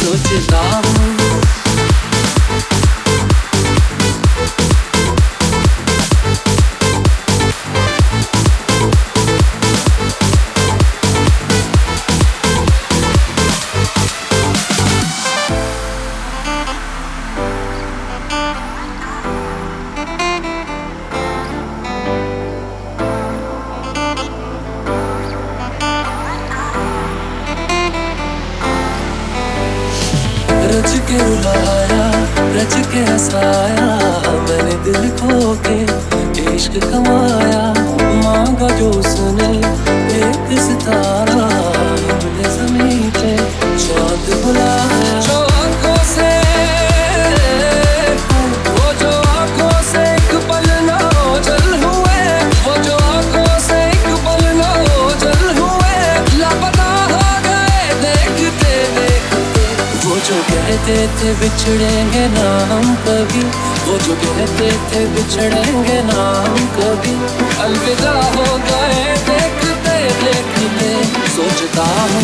सोचता हूँ रच के रुलाया, रच के हंसाया, मैंने दिल खो के इश्क कमाया। मांगा जो उसने एक सितारा, हमने ज़मीं पे चाँद बुलाया। जो आँखों से, वो जो आँखों से एक पल ना ओझल हुए, वो जो आँखों से एक पल ना ओझल हुए, लापता हो गए देखते देखते। वो जो कहते थे बिछड़ेंगे ना हम कभी, वो जो कहते थे बिछड़ेंगे ना हम कभी, अलविदा हो गए देखते देखते। सोचता हूँ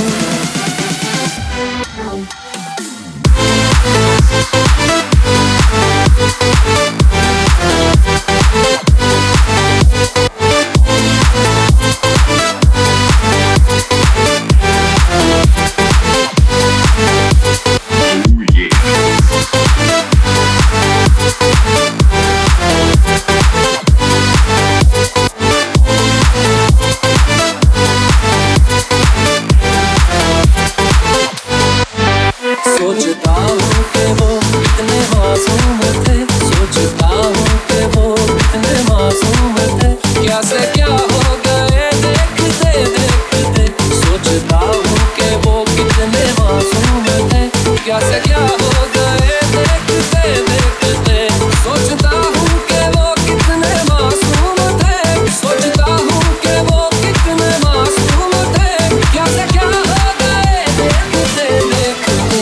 सोचता हूँ कि वो कितने मासूम थे, सोचता हूँ कि वो कितने मासूम थे, क्या से क्या हो गए देखते देखते। सोचता हूँ कि वो कितने मासूम थे, क्या से क्या हो गए देखते देखते। सोचता हूँ कि वो कितने मासूम थे, सोचता हूँ कि वो कितने मासूम थे, क्या से क्या हो गए देखते देखते।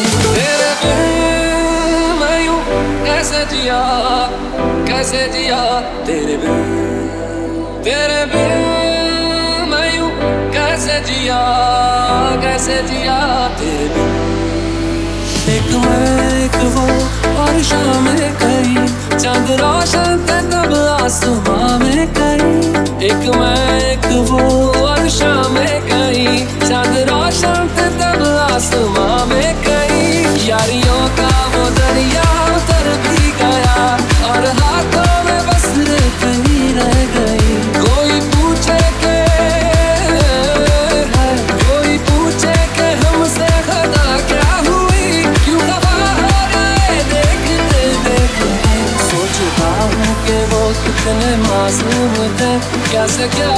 कैसे जिया, कैसे जिया तेरे बिन, तेरे बिन मैं यूं कैसे जिया, कैसे जिया तेरे बिन। एक मैं एक वो और शाम कहीं, चांद रोशन थे तब आसमां में कहीं। एक मैं एक वो और शाम कहीं, चांद रोशन थे तब आसमां में कहीं। यारियों का वो दरिया उतर भी गया, और हाथों में बस रेत ही रह गई। कोई पूछे के, कोई पूछे के हमसे खता क्या हुई, क्यों खफा हो गए देखते देखते। सोचता हूँ कि वो कितने मासूम थे, क्या से क्या